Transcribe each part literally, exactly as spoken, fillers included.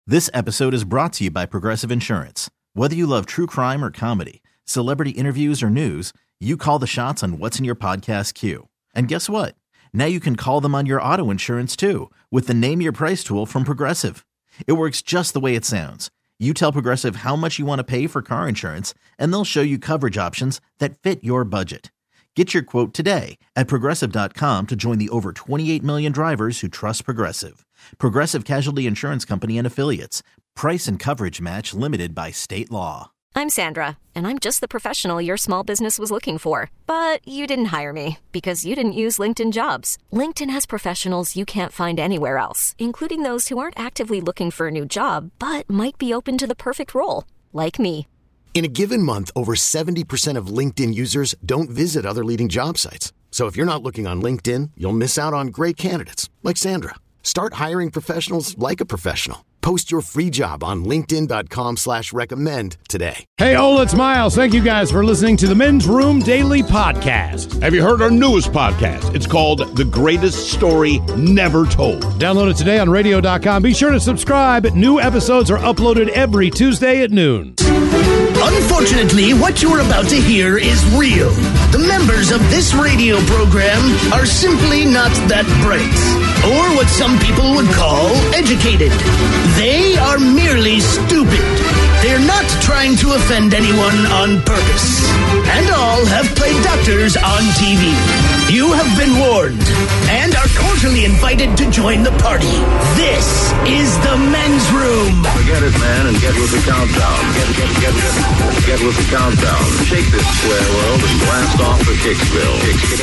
This episode is brought to you by Progressive Insurance. Whether you love true crime or comedy, celebrity interviews or news, you call the shots on what's in your podcast queue. And guess what? Now you can call them on your auto insurance too with the Name Your Price tool from Progressive. It works just the way it sounds. You tell Progressive how much you want to pay for car insurance, and they'll show you coverage options that fit your budget. Get your quote today at Progressive dot com to join the over twenty-eight million drivers who trust Progressive. Progressive Casualty Insurance Company and Affiliates. Price and coverage match limited by state law. I'm Sandra, and I'm just the professional your small business was looking for. But you didn't hire me because you didn't use LinkedIn Jobs. LinkedIn has professionals you can't find anywhere else, including those who aren't actively looking for a new job, but might be open to the perfect role, like me. In a given month, over seventy percent of LinkedIn users don't visit other leading job sites. So if you're not looking on LinkedIn, you'll miss out on great candidates like Sandra. Start hiring professionals like a professional. Post your free job on linkedin dot com slash recommend today. Hey, Ola, it's Miles. Thank you guys for listening to the Men's Room Daily Podcast. Have you heard our newest podcast? It's called The Greatest Story Never Told. Download it today on radio dot com. Be sure to subscribe. New episodes are uploaded every Tuesday at noon. Unfortunately, what you're about to hear is real. The members of this radio program are simply not that bright, or what some people would call educated. They are merely stupid. They're not trying to offend anyone on purpose. And all have played doctors on T V. You have been warned and are cordially invited to join the party. This is the Men's Room. Forget it, man, and get with the countdown. Get, get, get, get, get with the countdown. Shake this square world and blast off for Kicksville.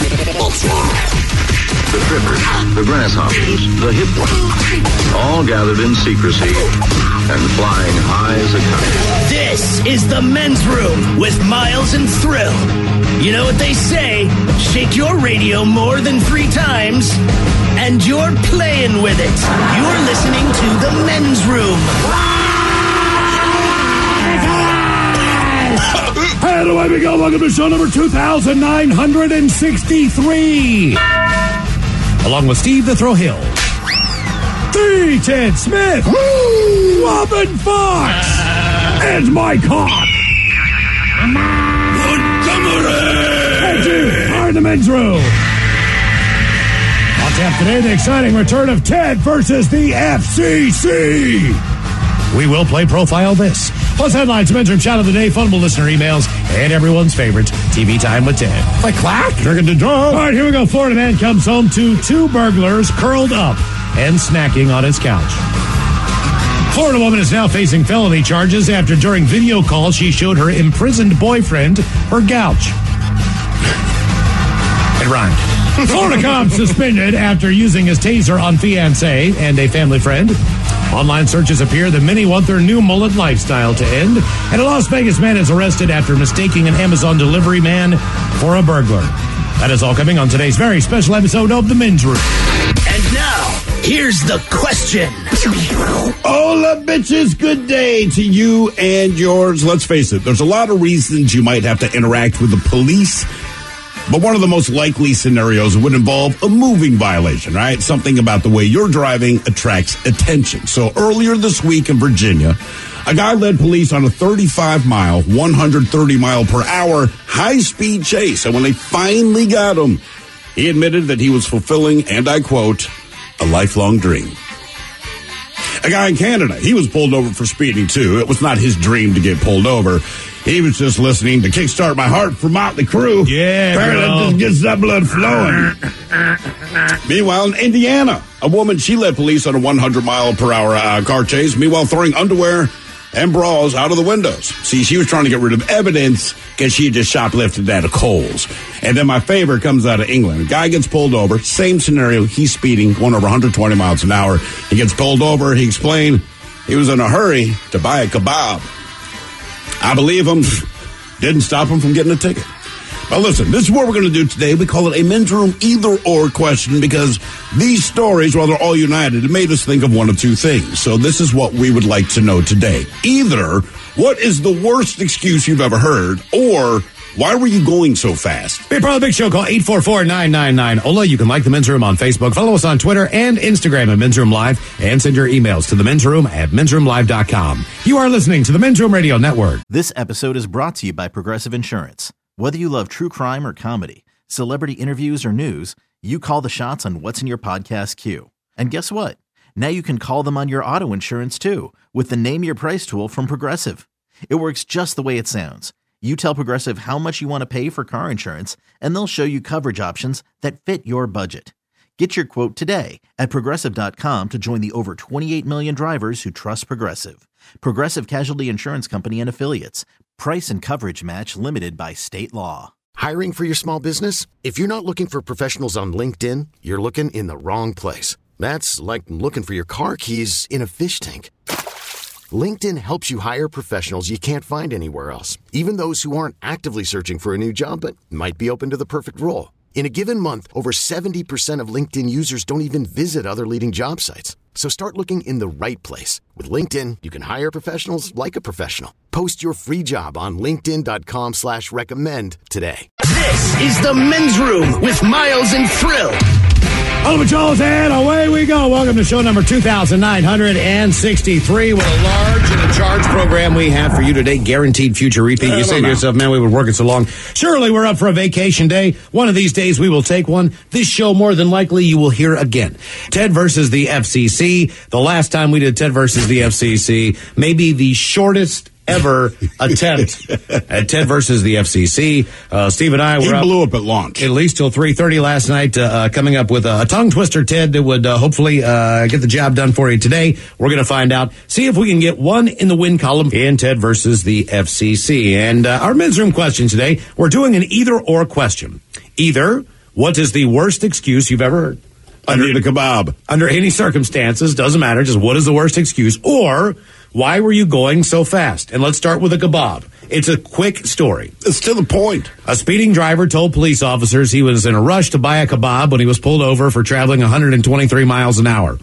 The trippers, the grasshoppers, the hip ones, all gathered in secrecy and flying high as a kite. This is the Men's Room with Miles and Thrill. You know what they say, shake your radio more than three times, and you're playing with it. You're listening to the Men's Room. And away we go. Welcome to show number two thousand nine hundred sixty-three. Along with Steve the Throw Hill, D. Ted Smith, Woo! Robin Fox, uh, and Mike Hawk. And you are in the Men's Room. On tap today, the exciting return of Ted versus the F C C. We will play Profile This. Plus headlines, Men's Room Shot of the Day, funable listener emails, and everyone's favorite T V Time with Ted. Like clack? Drinking to draw. All right, here we go. Florida man comes home to two burglars curled up and snacking on his couch. Florida woman is now facing felony charges after during video call she showed her imprisoned boyfriend her couch. It rhymed. Florida cop suspended after using his taser on fiancé and a family friend. Online searches appear that many want their new mullet lifestyle to end. And a Las Vegas man is arrested after mistaking an Amazon delivery man for a burglar. That is all coming on today's very special episode of The Men's Room. And now, here's the question. Hola, bitches. Good day to you and yours. Let's face it, there's a lot of reasons you might have to interact with the police. But one of the most likely scenarios would involve a moving violation, right? Something about the way you're driving attracts attention. So earlier this week in Virginia, a guy led police on a thirty-five mile, one hundred thirty mile per hour high-speed chase. And when they finally got him, he admitted that he was fulfilling, and I quote, a lifelong dream. A guy in Canada, he was pulled over for speeding too. It was not his dream to get pulled over. He was just listening to Kickstart My Heart for Motley Crue. Yeah, Apparently just gets that blood flowing. Meanwhile, in Indiana, a woman, she led police on a one hundred mile per hour uh, car chase, meanwhile throwing underwear and bras out of the windows. See, she was trying to get rid of evidence because she had just shoplifted at a Kohl's. And then my favorite comes out of England. A guy gets pulled over, same scenario, he's speeding, going over one hundred twenty miles an hour. He gets pulled over, he explained he was in a hurry to buy a kebab. I believe him. Didn't stop him from getting a ticket. But listen, this is what we're going to do today. We call it a Men's Room either-or question because these stories, while they're all united, it made us think of one of two things. So this is what we would like to know today. Either, what is the worst excuse you've ever heard, or Why were you going so fast? Be a part of the big show. Call eight four four, nine nine nine, O L A. You can like The Men's Room on Facebook. Follow us on Twitter and Instagram at Men's Room Live. And send your emails to the men's room at men's room live dot com. You are listening to the Men's Room Radio Network. This episode is brought to you by Progressive Insurance. Whether you love true crime or comedy, celebrity interviews or news, you call the shots on what's in your podcast queue. And guess what? Now you can call them on your auto insurance too with the Name Your Price tool from Progressive. It works just the way it sounds. You tell Progressive how much you want to pay for car insurance, and they'll show you coverage options that fit your budget. Get your quote today at Progressive dot com to join the over twenty-eight million drivers who trust Progressive. Progressive Casualty Insurance Company and Affiliates. Price and coverage match limited by state law. Hiring for your small business? If you're not looking for professionals on LinkedIn, you're looking in the wrong place. That's like looking for your car keys in a fish tank. LinkedIn helps you hire professionals you can't find anywhere else, even those who aren't actively searching for a new job but might be open to the perfect role. In a given month, over seventy percent of LinkedIn users don't even visit other leading job sites. So start looking in the right place. With LinkedIn, you can hire professionals like a professional. Post your free job on linkedin dot com slash recommend today. This is the Men's Room with Miles and Thrill. Hello, Jones, and away we go. Welcome to show number two thousand nine hundred sixty-three. What a large and a charged program we have for you today. Guaranteed future repeat. You say to yourself, man, we were working so long. Surely we're up for a vacation day. One of these days we will take one. This show, more than likely, you will hear again. Ted versus the F C C. The last time we did Ted versus the F C C, maybe the shortest ever attempt at Ted versus the F C C. Uh, Steve and I were he up, blew up at launch. At least till three thirty last night, uh, uh, coming up with a, a tongue twister, Ted, that would uh, hopefully uh, get the job done for you today. We're going to find out, see if we can get one in the win column in Ted versus the F C C. And uh, our men's room question today, we're doing an either or question. Either, what is the worst excuse you've ever heard? I need a kebab. Under any circumstances, doesn't matter, just what is the worst excuse? Or, why were you going so fast? And let's start with a kebab. It's a quick story. It's to the point. A speeding driver told police officers he was in a rush to buy a kebab when he was pulled over for traveling one hundred twenty-three miles an hour.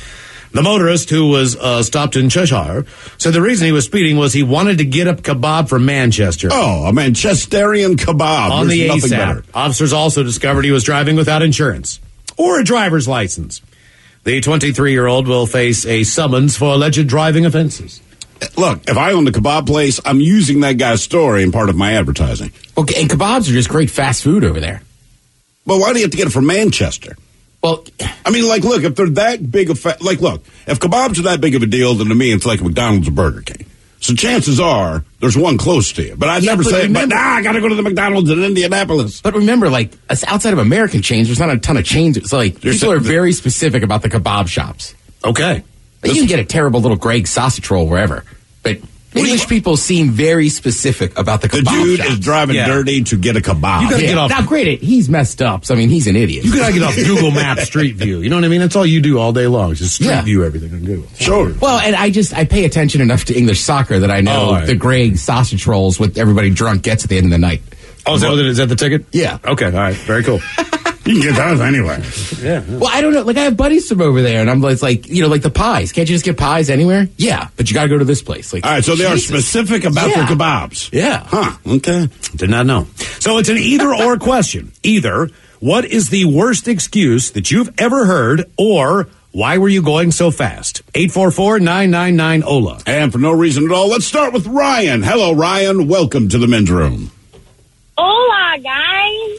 The motorist, who was uh, stopped in Cheshire, said the reason he was speeding was he wanted to get a kebab from Manchester. Oh, a Manchesterian kebab. On There's the nothing ASAP. better. Officers also discovered he was driving without insurance or a driver's license. The twenty-three-year-old will face a summons for alleged driving offenses. Look, if I owned a kebab place, I'm using that guy's story in part of my advertising. Okay, and kebabs are just great fast food over there. But why do you have to get it from Manchester? Well, I mean, like, look, if they're that big of fa- like, look, if kebabs are that big of a deal, then to me it's like McDonald's or Burger King. So chances are there's one close to you. But I'd Yeah, never but say, remember- but nah, I got to go to the McDonald's in Indianapolis. but remember, like, as- outside of American chains, there's not a ton of chains. It's like, You're people sa- are very specific about the kebab shops. Okay. Like, you can get a terrible little Greg's sausage roll wherever. But English people seem very specific about the The kebab dude shops. is driving Yeah. dirty to get a kebab. You gotta Yeah. get off- Now, granted, he's messed up, so I mean, he's an idiot. You gotta get off Google Maps Street View. You know what I mean? That's all you do all day long. Just Street Yeah. View everything on Google. Sure. Well, and I just, I pay attention enough to English soccer that I know Oh, all right. the Greg's sausage rolls what everybody drunk gets at the end of the night. Oh, is that, what it is? Is that the ticket? Yeah. Okay, all right. Very cool. You can get those anywhere. Yeah. Well, I don't know. Like, I have buddies from over there, and I'm like, like, you know, like the pies. Can't you just get pies anywhere? Yeah, but you got to go to this place. Like, All right, so they are Jesus. specific about Yeah. their kebabs. Yeah. Huh, okay. Did not know. So it's an either or question. Either, what is the worst excuse that you've ever heard, or why were you going so fast? eight four four, nine nine nine, O L A. And for no reason at all, let's start with Ryan. Hello, Ryan. Welcome to the men's room. Hola, guys.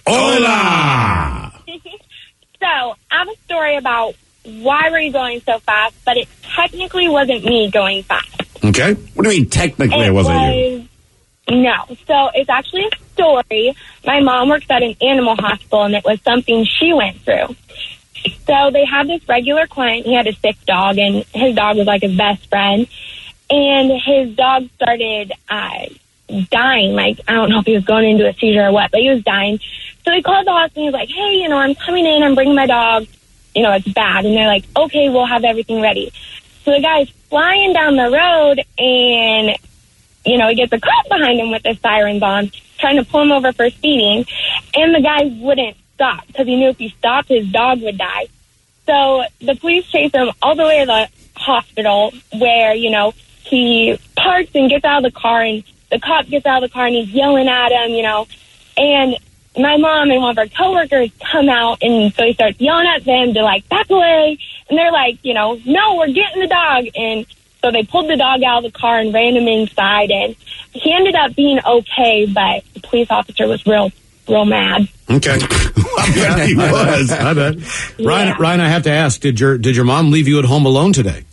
Hola! So, I have a story about why were you going so fast, but it technically wasn't me going fast. Okay. What do you mean technically it, wasn't you? was, No. So, it's actually a story. My mom works at an animal hospital, and it was something she went through. So, they had this regular client. He had a sick dog, and his dog was like his best friend. And his dog started uh, dying. Like, I don't know if he was going into a seizure or what, but he was dying. So he called the hospital and he was like, hey, you know, I'm coming in, I'm bringing my dog. You know, it's bad. And they're like, okay, we'll have everything ready. So the guy's flying down the road and, you know, he gets a cop behind him with the sirens on, trying to pull him over for speeding. And the guy wouldn't stop because he knew if he stopped, his dog would die. So the police chase him all the way to the hospital where, you know, he parks and gets out of the car and the cop gets out of the car and he's yelling at him, you know, and my mom and one of our coworkers come out, and so he starts yelling at them to, like, back away, and they're like, you know, no, we're getting the dog, and so they pulled the dog out of the car and ran him inside, and he ended up being okay, but the police officer was real, real mad. Okay. I bet he was. I bet. Yeah. Ryan, Ryan, I have to ask, did your did your mom leave you at home alone today?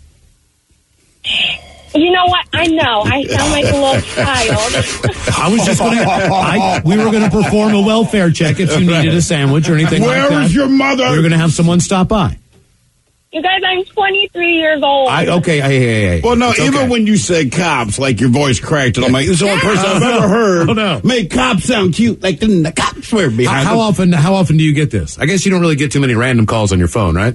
You know what? I know. I sound like a little child. I was just going to, we were going to perform a welfare check if you needed a sandwich or anything Where like that. Where was your mother? We were going to have someone stop by. You guys, I'm twenty-three years old. I, okay, hey, hey, hey. Well, no, It's even okay. when you said cops, like your voice cracked, and I'm like, this is the only person I've ever heard Oh, no. make cops sound cute. Like, didn't the cops were How, behind how them? often? How often do you get this? I guess you don't really get too many random calls on your phone, right?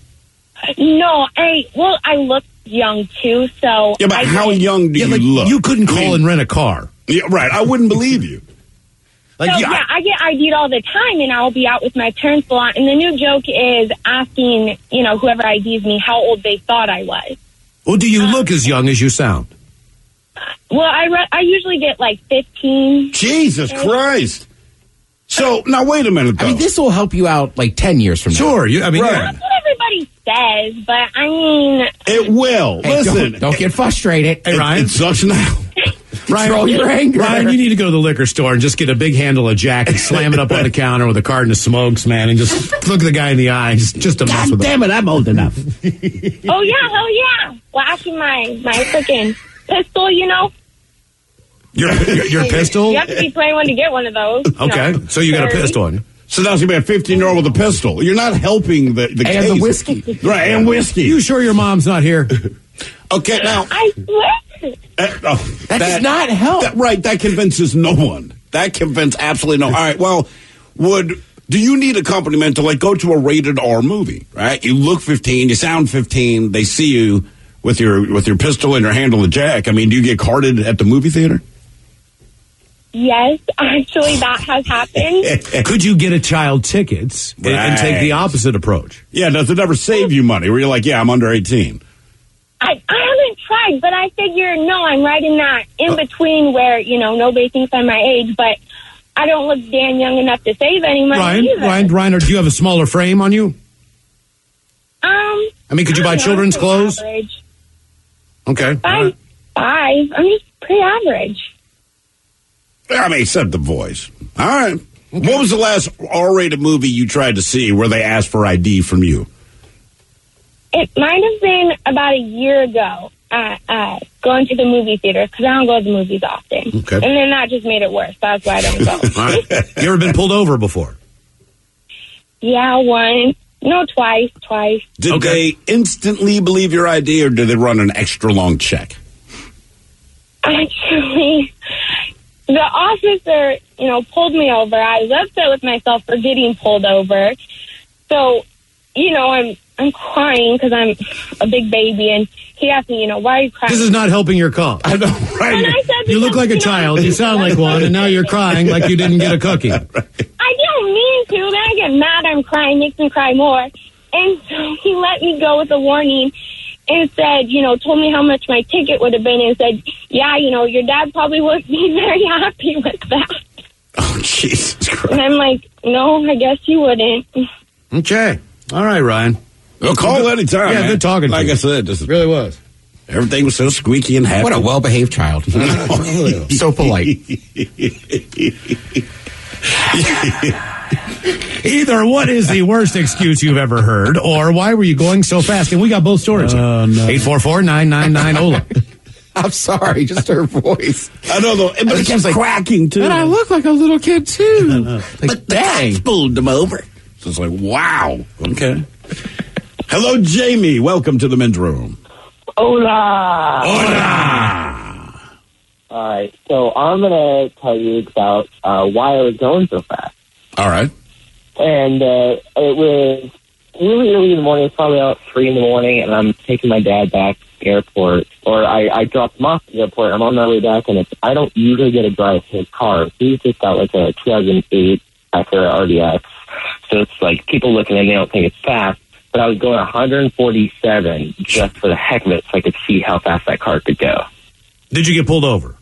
No, I, well, I look young, too, so. Yeah, but I how didn't- young do Yeah, you like look? you couldn't call I mean, and rent a car. Yeah, right. I wouldn't believe you. Like, So, yeah, yeah, I get I D'd all the time, and I'll be out with my parents a lot. And the new joke is asking, you know, whoever I Ds me how old they thought I was. well, do you look as young as you sound? Well, I re- I usually get like fifteen. Jesus Christ. So, now wait a minute, though. I mean, this will help you out like ten years from now. Sure. You, I mean, Right. yeah. That's what everybody says, but I mean, It will. Hey, Listen. don't, don't get frustrated. Hey, it, Ryan. it sucks now. Control your anger. Ryan, you need to go to the liquor store and just get a big handle of Jack and slam it up on the counter with a carton of smokes, man, and just look at the guy in the eye, just just to mess God with him. damn it, I'm old enough. oh yeah, hell yeah, flashing my my freaking pistol, you know. Your, your, your pistol? You have to be twenty-one to get one of those. you Okay, know. so you got a Sorry. pistol on you. So now it's going to be a fifteen-year-old with a pistol. You're not helping the, the And case. the whiskey. Right, and whiskey. You sure your mom's not here? Okay, now... I swear. Uh, oh, That does not help. That, right, that convinces no one. That convinces absolutely no. All right, well, would do you need accompaniment to like go to a rated R movie? Right, you look fifteen, you sound fifteen. They see you with your with your pistol and your handle of Jack. I mean, do you get carded at the movie theater? Yes, actually, that has happened. Could you get a child tickets and, and take the Right. opposite approach? Yeah, does it ever save you money? Where you're like, yeah, I'm under eighteen. I, I haven't tried, but I figure, no, I'm right in that in between where, you know, nobody thinks I'm my age, but I don't look damn young enough to save any money Ryan, either. Ryan, Ryan, or do you have a smaller frame on you? Um, I mean, could you I buy don't know, children's I'm clothes? Average. Okay. all Five, right. five. I'm just pretty average. I mean, except the voice. All right. What was the last R-rated movie you tried to see where they asked for I D from you? It might have been about a year ago, uh, uh, going to the movie theater, because I don't go to the movies often. Okay. And then that just made it worse. That's why I don't go. All right. You ever been pulled over before? Yeah, once. No, twice, twice. Did Okay. they instantly believe your I D, or did they run an extra long check? Actually, the officer, you know, pulled me over. I was upset with myself for getting pulled over. So, you know, I'm I'm crying because I'm a big baby, and he asked me, you know, why are you crying? This is not helping your cause. I know, right? And I said, You look like a because, you know, child. You sound like one, and now you're crying like you didn't get a cookie. I don't mean to. Then I get mad. I'm crying, makes me cry more. And so he let me go with a warning and said, you know, told me how much my ticket would have been, and said, yeah, you know, your dad probably wouldn't be very happy with that. Oh, Jesus Christ. And I'm like, no, I guess you wouldn't. Okay. All right, Rryan. Well, call anytime. Yeah, man. good talking to Like you. I said, just It really was. everything was so squeaky and happy. What a well-behaved child. So polite. Either what is the worst excuse you've ever heard, or why were you going so fast? And we got both stories. Oh, no. eight four four, nine nine nine, O L A. I'm sorry, just her voice. I know, though. But it keeps like- cracking, too. And I look like a little kid, too. Like, dang. pulled them over. So it's like, wow. Okay. Hello, Jamie. Welcome to the men's room. Hola! Hola! All right, so I'm going to tell you about uh, why I was going so fast. All right. And uh, it was really early in the morning. It's probably about three in the morning, and I'm taking my dad back to the airport. Or I, I dropped him off at the airport. I'm on my way back, and it's, I don't usually get to drive his car. He's just got like a two thousand eight Acura R D X. So it's like people looking and they don't think it's fast. But I was going one forty-seven just for the heck of it so I could see how fast that car could go. Did you get pulled over?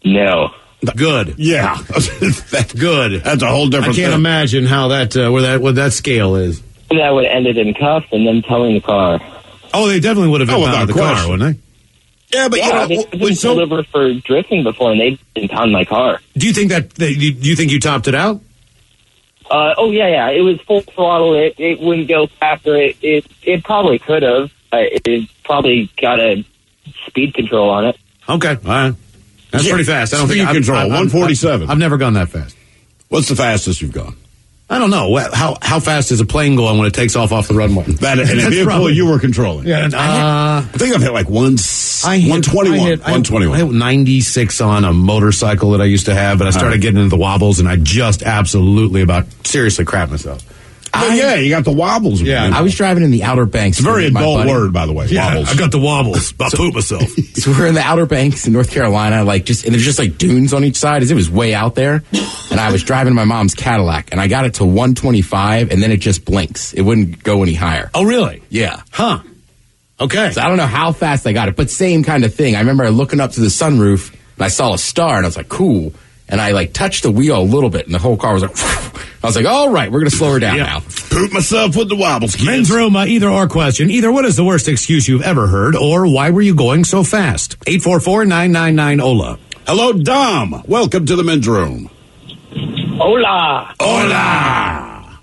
No. Good. Yeah. That's good. That's a whole different I can't thing. imagine how that, uh, where that, what that scale is. That would end it in cuffs and then towing the car. Oh, they definitely would have Oh, impounded the without car, question. wouldn't they? Yeah, but Yeah, you know, I've been, I've w- been so, pulled over for drifting before, and they impound my car. Do you think that, they, do you think you topped it out? Uh, oh, yeah, yeah. It was full throttle. It, it wouldn't go faster. It it, it probably could have. Uh, it, it probably got a speed control on it. Okay, all right. That's Yeah, pretty fast. I don't speed think I've- control, I've- I've- one forty-seven. I've never gone that fast. what's the fastest you've gone? I don't know. Wha- How how fast is a plane going when it takes off off the runway? That in a That's vehicle probably- you were controlling. Yeah, uh, I think I've hit like one, I hit, one twenty-one. I hit, I hit- one twenty-one. I hit ninety-six on a motorcycle that I used to have, but I started right. getting into the wobbles, and I just absolutely about seriously crap myself. But yeah, you got the wobbles. Yeah. man. I was driving in the Outer Banks. It's a very with my adult buddy. word, by the way. Wobbles. I got the wobbles. About poop myself. So we're in the Outer Banks in North Carolina, like just, and there's just like dunes on each side. It was way out there, and I was driving my mom's Cadillac, and I got it to one twenty-five, and then it just blinks. It wouldn't go any higher. Oh, really? Yeah. Huh. Okay. So I don't know how fast I got it, but same kind of thing. I remember looking up to the sunroof, and I saw a star, and I was like, cool. And I like touched the wheel a little bit, and the whole car was like, I was like, all right, we're going to slow her down Yeah. now. Poop myself with the wobbles, kids. Men's room, uh, either or question. Either what is the worst excuse you've ever heard, or why were you going so fast? eight four four, nine nine nine, O L A. Hello, Dom. Welcome to the men's room. Hola. Hola.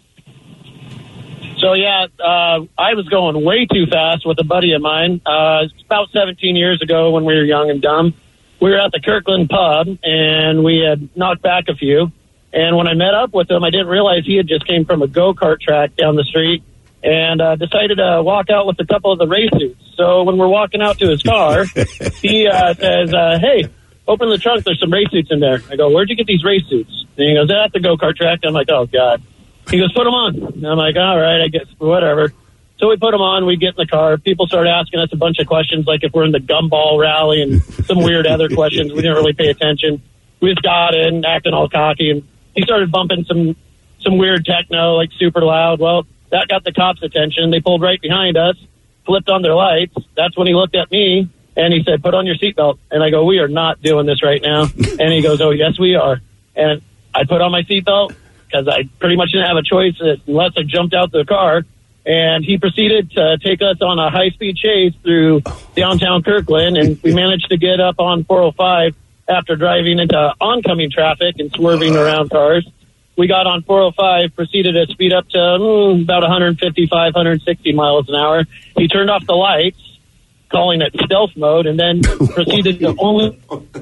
So, yeah, uh, I was going way too fast with a buddy of mine. Uh, it's about seventeen years ago when we were young and dumb. We were at the Kirkland pub, and we had knocked back a few. And when I met up with him, I didn't realize he had just came from a go-kart track down the street and uh, decided to walk out with a couple of the race suits. So when we're walking out to his car, he uh, says, uh, hey, open the trunk. There's some race suits in there. I go, where'd you get these race suits? And he goes, at the go-kart track. I'm like, oh, God. He goes, put them on. And I'm like, all right, I guess, whatever. So we put them on. We get in the car. People start asking us a bunch of questions, like if we're in the gumball rally and some weird other questions. We didn't really pay attention. We just got in, acting all cocky, and he started bumping some some weird techno, like super loud. Well, that got the cops' attention. They pulled right behind us, flipped on their lights. That's when he looked at me, and he said, put on your seatbelt. And I go, we are not doing this right now. And he goes, oh, yes, we are. And I put on my seatbelt because I pretty much didn't have a choice unless I jumped out the car. And he proceeded to take us on a high-speed chase through downtown Kirkland, and we managed to get up on four oh five after driving into oncoming traffic and swerving around cars. We got on four oh five, proceeded to speed up to mm, about one fifty-five, one sixty miles an hour. He turned off the lights, calling it stealth mode, and then proceeded to only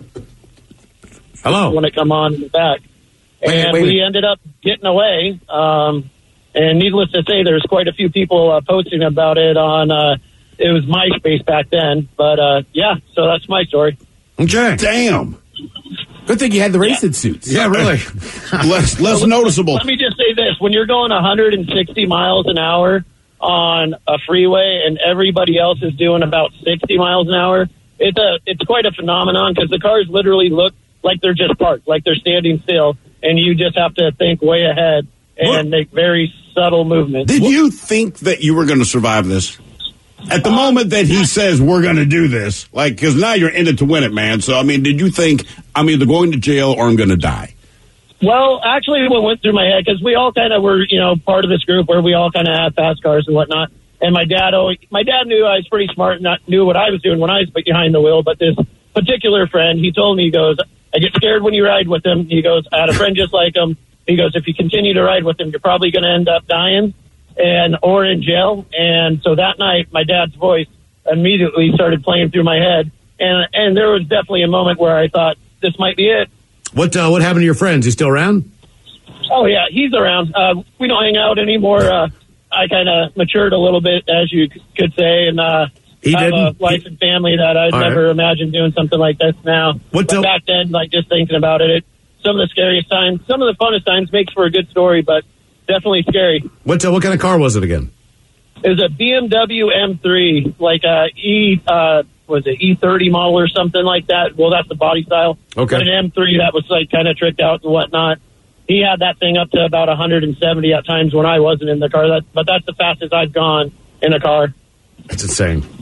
Hello. when it come on in the back. Wait, And wait, we wait. ended up getting away. Um, and needless to say, there's quite a few people uh, posting about it on, uh, it was MySpace back then. But, uh, yeah, so that's my story. Okay. Damn. Good thing you had the racing suits. Yeah, really. less less noticeable. Let me just say this. When you're going one sixty miles an hour on a freeway and everybody else is doing about sixty miles an hour, it's a it's quite a phenomenon because the cars literally look like they're just parked, like they're standing still, and you just have to think way ahead and What? make very subtle movements. Did you think that you were going to survive this? At the moment that he says we're going to do this, like, because now you're in it to win it, man. So, I mean, did you think I'm either going to jail or I'm going to die? Well, actually, what went through my head, because we all kind of were, you know, part of this group where we all kind of had fast cars and whatnot. And my dad always, my dad knew I was pretty smart and not, knew what I was doing when I was behind the wheel. But this particular friend, he told me, he goes, I get scared when you ride with him. He goes, I had a friend just like him. He goes, if you continue to ride with him, you're probably going to end up dying and or in jail. And so that night, my dad's voice immediately started playing through my head. And and there was definitely a moment where I thought, this might be it. What uh, what happened to your friends? You still around? Oh, yeah, he's around. Uh, we don't hang out anymore. Uh, I kind of matured a little bit, as you c- could say, and uh, He have didn't? a wife and family that I'd All right. never imagined doing something like this now. What but the- back then, like, just thinking about it, it, some of the scariest times, some of the funnest times makes for a good story, but definitely scary. What uh, what kind of car was it again? It was a B M W M three, like a E, uh, was it E thirty model or something like that? Well, that's the body style. Okay. But an M three that was like kind of tricked out and whatnot. He had that thing up to about one seventy at times when I wasn't in the car. That, but that's the fastest I've gone in a car. That's insane.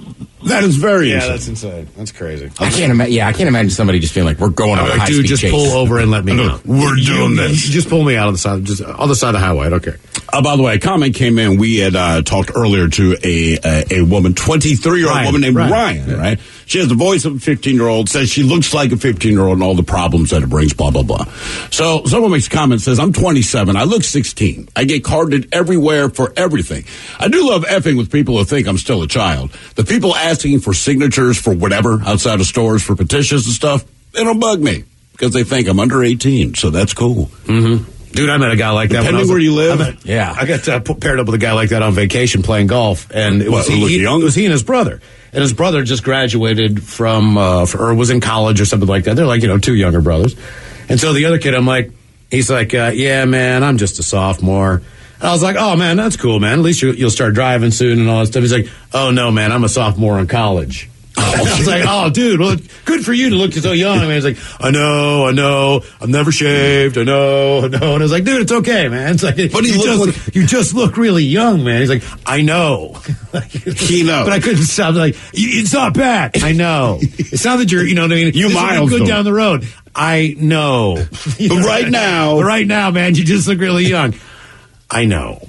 That is very Yeah, insane. that's insane. That's crazy. I can't imagine. Yeah, I can't imagine somebody just being like, "We're going on a Like, high dude, speed just chase." pull over and let me know. We're You- doing you- this. you Just pull me out on the side, just on the side of the highway. I don't care. Uh, by the way, a comment came in. We had uh, talked earlier to a a, a woman, twenty-three-year-old Ryan, woman named Ryan. Ryan, Yeah. right? She has the voice of a fifteen-year-old, says she looks like a fifteen-year-old and all the problems that it brings, blah, blah, blah. So someone makes a comment, says, I'm twenty-seven. I look sixteen. I get carded everywhere for everything. I do love effing with people who think I'm still a child. The people asking for signatures for whatever outside of stores for petitions and stuff, they don't bug me because they think I'm under eighteen. So that's cool. Mm-hmm. Dude, I met a guy like that. Depending when I was, where you live. I met, Yeah. I got uh, p- paired up with a guy like that on vacation playing golf, and it was, What, he, look he- young? it was he and his brother. And his brother just graduated from, uh, for, or was in college or something like that. They're like, you know, two younger brothers. And so the other kid, I'm like, he's like, uh, yeah, man, I'm just a sophomore. And I was like, oh, man, that's cool, man. At least you, you'll start driving soon and all that stuff. He's like, oh, no, man, I'm a sophomore in college. I was like, oh, dude, well, good for you to look so young. I mean, he's like, I know, I know, I'm never shaved, I know, I know. And I was like, dude, it's okay, man. It's like, But he you, looks just, like- you just look really young, man. He's like, I know. He knows. But I couldn't stop. Like, it's not bad. I know. It's not that you're, you know what I mean? You This will be miles good them. down the road. I know. You But know, right now- But right now, man, you just look really young. I know.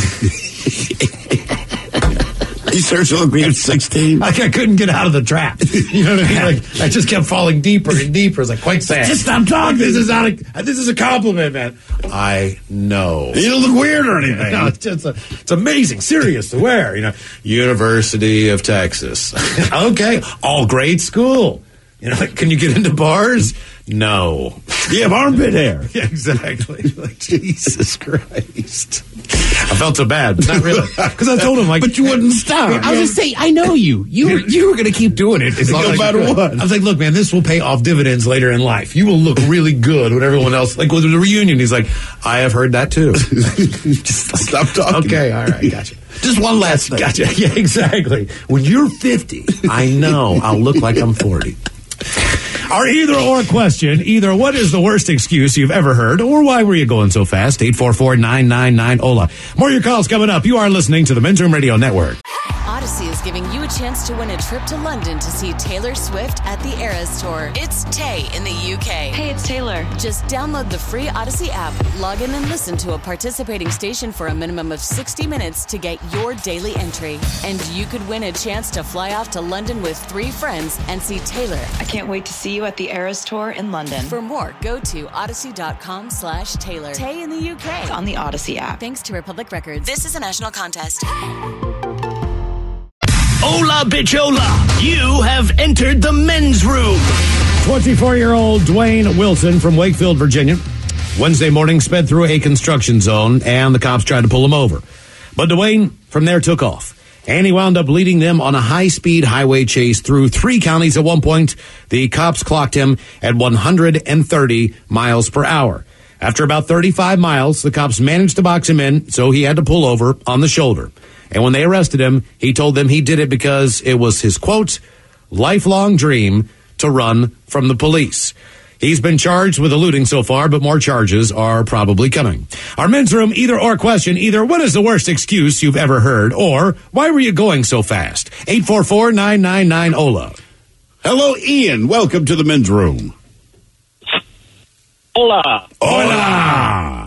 He seriously looked me at sixteen. Like I couldn't get out of the trap. You know what I mean? Like I just kept falling deeper and deeper. It's like quite sad. Just stop talking. This is not a, this is a compliment, man. I know. You don't look weird or anything. No, it's just a, it's amazing, serious to wear. You know, University of Texas. Okay, all grade school. You know, like, can you get into bars? No. You have armpit hair. Yeah, exactly. Like, Jesus Christ. I felt so bad, but not really. Because I told him, like... But you wouldn't stop. I was going to say, I know you. You were, you were going to keep doing it as long No as you matter could. what. I was like, look, man, this will pay off dividends later in life. You will look really good when everyone else... Like, with the reunion, he's like, I have heard that, too. Just stop talking. Okay, all right, gotcha. Just one last thing. Gotcha. Yeah, exactly. When you're fifty, I know I'll look like I'm forty. Our either or question, either what is the worst excuse you've ever heard, or why were you going so fast? eight four four, nine nine nine, O L A. More of your calls coming up. You are listening to the Men's Room Radio Network. Odyssey is giving you a chance to win a trip to London to see Taylor Swift at the Eras Tour. It's Tay in the U K. Hey, it's Taylor. Just download the free Odyssey app, log in and listen to a participating station for a minimum of sixty minutes to get your daily entry. And you could win a chance to fly off to London with three friends and see Taylor. I can't wait to see you at the Eras Tour in London. For more, go to odyssey.com slash Taylor. Tay in the U K. It's on the Odyssey app. Thanks to Republic Records. This is a national contest. Hola, bitch, hola. You have entered the men's room. twenty-four-year-old Dwayne Wilson from Wakefield, Virginia. Wednesday morning sped through a construction zone, and the cops tried to pull him over. But Dwayne from there took off, and he wound up leading them on a high-speed highway chase through three counties. At one point, the cops clocked him at one hundred thirty miles per hour. After about thirty-five miles, the cops managed to box him in, so he had to pull over on the shoulder. And when they arrested him, he told them he did it because it was his, quote, lifelong dream to run from the police. He's been charged with eluding so far, but more charges are probably coming. Our men's room either or question, either what is the worst excuse you've ever heard, or why were you going so fast? eight four four, nine nine nine, O L A. Hello, Ian. Welcome to the men's room. Hola. Hola.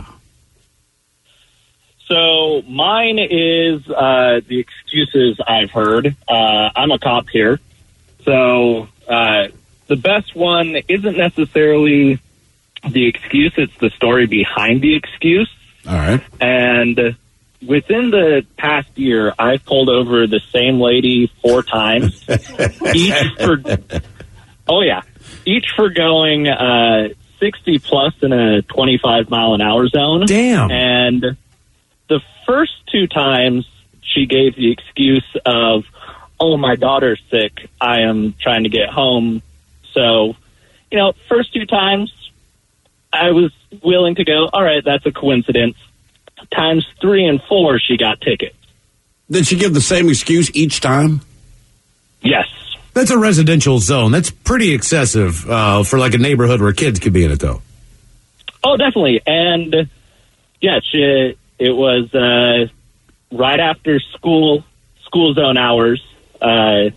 So mine is uh, the excuses I've heard. Uh, I'm a cop here. So uh, the best one isn't necessarily the excuse. It's the story behind the excuse. All right. And within the past year, I've pulled over the same lady four times. Each for, oh, yeah. Each for going uh, sixty plus in a twenty-five mile an hour zone. Damn. And the first two times, she gave the excuse of, oh, my daughter's sick. I am trying to get home. So, you know, first two times, I was willing to go, all right, that's a coincidence. Times three and four, she got tickets. Did she give the same excuse each time? Yes. That's a residential zone. That's pretty excessive uh, for like a neighborhood where kids could be in it, though. Oh, definitely. And, yeah, she... It was uh, right after school school zone hours. Uh,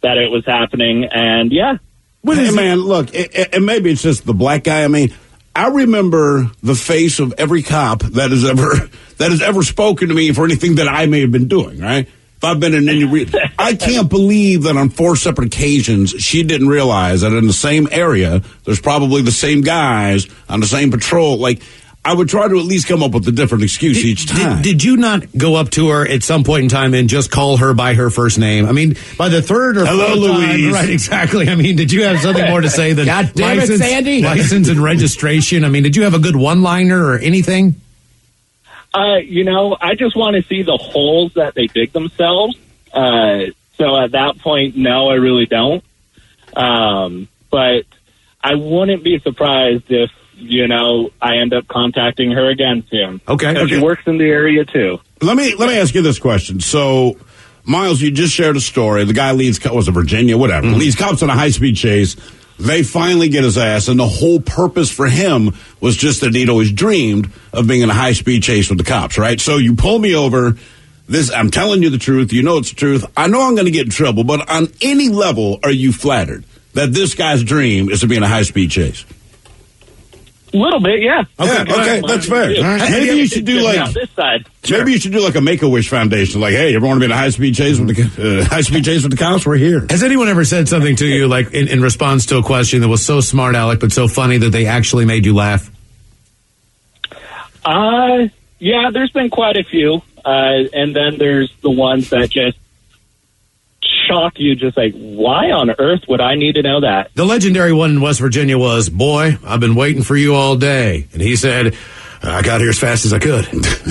that it was happening. And yeah. Hey, man, look, and maybe it's just the black guy. I mean, I remember the face of every cop that has ever that has ever spoken to me for anything that I may have been doing, right? If I've been in any re- I can't believe that on four separate occasions she didn't realize that in the same area there's probably the same guys on the same patrol. Like, I would try to at least come up with a different excuse did, each time. Did, did you not go up to her at some point in time and just call her by her first name? I mean, by the third or Hello, fourth Louise. time, right? Exactly. I mean, did you have something more to say than God damn license, it, Sandy. license and registration? I mean, did you have a good one-liner or anything? Uh, you know, I just want to see the holes that they dig themselves. Uh, so at that point, no, I really don't. Um, but I wouldn't be surprised if, you know, I end up contacting her again soon. Okay, okay. She works in the area too. Let me let me ask you this question. So, Miles, you just shared a story. The guy leads, was it Virginia, whatever, mm-hmm. leads cops on a high-speed chase. They finally get his ass, and the whole purpose for him was just that he'd always dreamed of being in a high-speed chase with the cops, right? So you pull me over. This, I'm telling you the truth. You know it's the truth. I know I'm going to get in trouble, but on any level, are you flattered that this guy's dream is to be in a high-speed chase? A little bit, yeah. Okay, yeah, okay, that's fair. Right. Maybe you should do like on this side. Maybe you should do like a Make-A-Wish Foundation. Like, hey, you ever want to be in a high-speed chase with the uh, high-speed chase with the cops? We're here. Has anyone ever said something to you like in, in response to a question that was so smart, Alec, but so funny that they actually made you laugh? Uh, yeah, there's been quite a few. Uh, and then there's the ones that just shock you, just like, why on earth would I need to know that? The legendary one in West Virginia was, boy, I've been waiting for you all day. And he said, I got here as fast as I could.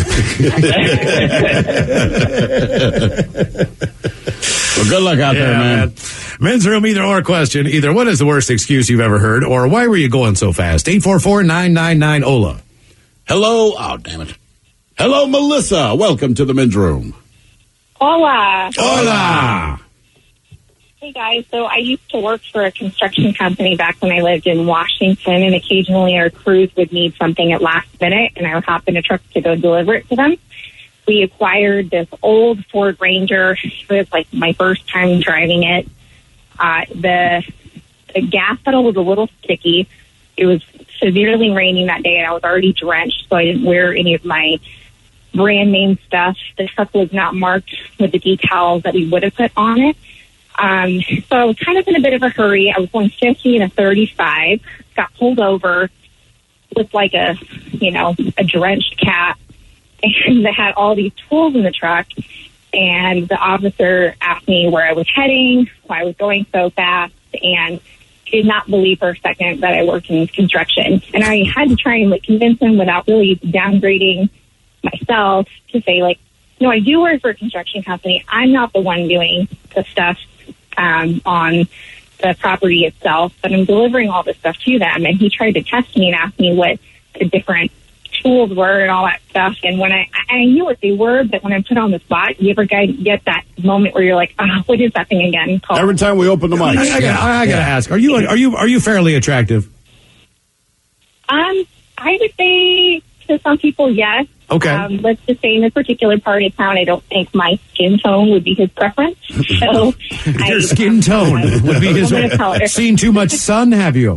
Well, good luck out yeah, there, man. man. Men's Room either or question. Either what is the worst excuse you've ever heard, or why were you going so fast? eight four four, nine nine nine, O L A. Hello. Oh, damn it. Hello, Melissa. Welcome to the Men's Room. Hola. Hola. Hey, guys. So I used to work for a construction company back when I lived in Washington, and occasionally our crews would need something at last minute, and I would hop in a truck to go deliver it to them. We acquired this old Ford Ranger. It was like my first time driving it. Uh, the, the gas pedal was a little sticky. It was severely raining that day, and I was already drenched, so I didn't wear any of my brand name stuff. The truck was not marked with the decals that we would have put on it. Um, so I was kind of in a bit of a hurry. I was going fifty and a thirty-five, got pulled over with like a, you know, a drenched cat, and they had all these tools in the truck. And the officer asked me where I was heading, why I was going so fast, and did not believe for a second that I worked in construction. And I had to try and like convince him without really downgrading myself to say, like, no, I do work for a construction company. I'm not the one doing the stuff um, on the property itself, but I'm delivering all this stuff to them. And he tried to test me and ask me what the different tools were and all that stuff. And when I, I knew what they were, but when I'm put on the spot, you ever get that moment where you're like, oh, what is that thing again called? Every time we open the mic. I, I, gotta, I gotta ask, are you are you are you fairly attractive? Um, I would say to some people, yes. Okay. Um, let's just say in this particular part of town, I don't think my skin tone would be his preference. So your I, skin tone um, would be his. Seen too much sun, have you?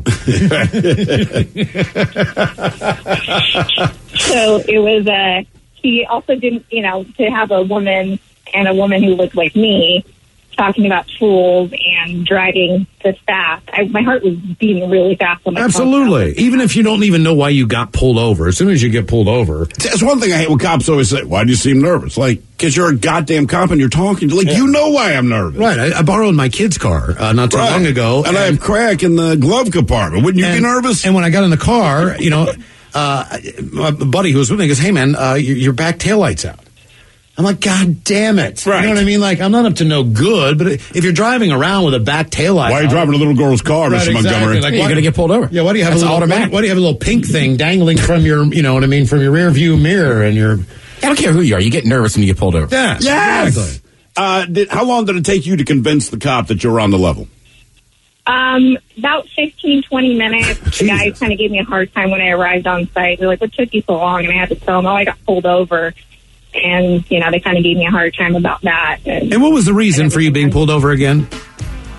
So it was. Uh, he also didn't, you know, to have a woman and a woman who looked like me talking about tools and driving this fast. I, my heart was beating really fast. On my Absolutely. Even if you don't even know why you got pulled over, as soon as you get pulled over. That's one thing I hate when cops always say, why do you seem nervous? Like, because you're a goddamn cop and you're talking. Like, yeah. You know why I'm nervous. Right. I, I borrowed my kid's car uh, not too right. long ago. And, and I have crack in the glove compartment. Wouldn't you and, be nervous? And when I got in the car, you know, uh, my buddy who was with me goes, hey, man, uh, your, your back taillight's out. I'm like, God damn it. Right. You know what I mean? Like, I'm not up to no good, but if you're driving around with a back taillight. Why are you driving a little girl's car, right, Mister exactly. Montgomery? Like, hey, you're going to get pulled over. Yeah, why do you have That's a little automatic? Why do you have a little pink thing dangling from your, you know what I mean, from your rear view mirror and your. I don't care who you are. You get nervous when you get pulled over. Yeah. Yes. Exactly. Uh, did, how long did it take you to convince the cop that you're on the level? Um, about fifteen, twenty minutes. Jesus. The guys kind of gave me a hard time when I arrived on site. They're like, what took you so long? And I had to tell them, oh, I got pulled over. And, you know, they kind of gave me a hard time about that. And, and what was the reason for you being pulled over again?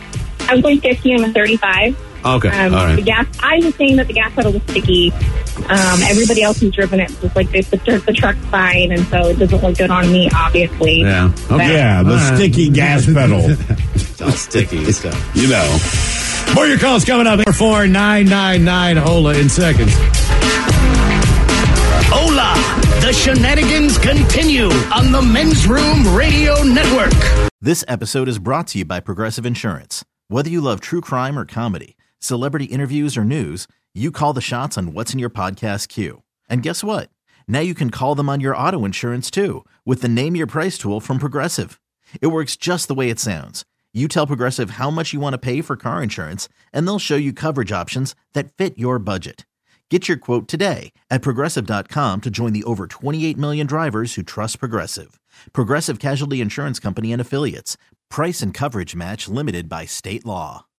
I was going fifty and a thirty-five. Okay, Um, all right. The gas. I was saying that the gas pedal was sticky. Um, everybody else who's driven it was like, the, the, the truck's fine, and so it doesn't look good on me, obviously. Yeah. But- Yeah, the All right. sticky gas pedal. All sticky stuff. You know. More of your calls coming up. four nine nine nine Hola in seconds. Hola! The shenanigans continue on the Men's Room Radio Network. This episode is brought to you by Progressive Insurance. Whether you love true crime or comedy, celebrity interviews or news, you call the shots on what's in your podcast queue. And guess what? Now you can call them on your auto insurance too with the Name Your Price tool from Progressive. It works just the way it sounds. You tell Progressive how much you want to pay for car insurance, and they'll show you coverage options that fit your budget. Get your quote today at Progressive dot com to join the over twenty-eight million drivers who trust Progressive. Progressive Casualty Insurance Company and Affiliates. Price and coverage match limited by state law.